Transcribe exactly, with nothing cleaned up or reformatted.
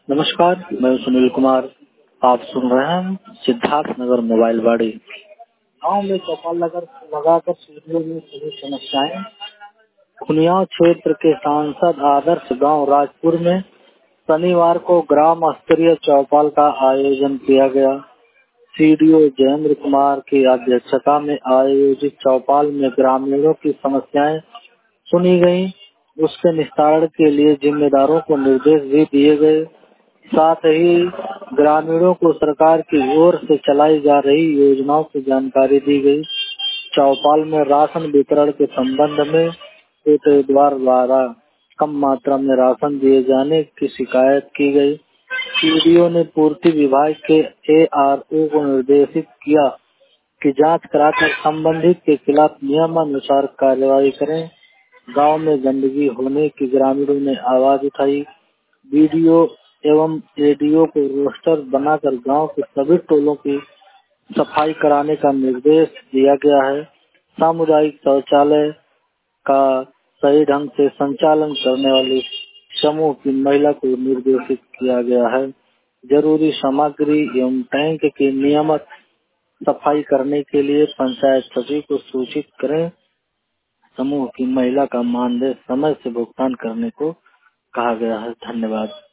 नमस्कार, मैं सुनील कुमार। आप सुन रहे हैं सिद्धार्थ नगर मोबाइल वाड़ी। गाँव में चौपाल लगा लगाकर सीढ़ियों में सभी समस्याएं। खुनिया क्षेत्र के सांसद आदर्श गांव राजपुर में शनिवार को ग्राम स्तरीय चौपाल का आयोजन किया गया। सीडीओ जयेंद्र कुमार की अध्यक्षता में आयोजित चौपाल में ग्रामीणों की समस्याएं सुनी गयी। उसके निस्तारण के लिए जिम्मेदारों को निर्देश भी दिए गए। साथ ही ग्रामीणों को सरकार की ओर से चलाई जा रही योजनाओं की जानकारी दी गई। चौपाल में राशन वितरण के संबंध में उम्मीदवार द्वारा कम मात्रा में राशन दिए जाने की शिकायत की गई। सीडीओ ने पूर्ति विभाग के एआरओ को निर्देशित किया कि जांच कराकर संबंधित के खिलाफ नियमानुसार कार्रवाई करें। गांव में गंदगी होने की ग्रामीणों ने आवाज उठाई। बीडीओ एवं एडीओ को रोस्टर बनाकर गांव के सभी टोलों की सफाई कराने का निर्देश दिया गया है। सामुदायिक शौचालय का सही ढंग से संचालन करने वाली समूह की महिला को निर्देशित किया गया है। जरूरी सामग्री एवं टैंक की नियमित सफाई करने के लिए पंचायत सचिव को सूचित करें। समूह की महिला का मानदेय समय से भुगतान करने को कहा गया है। धन्यवाद।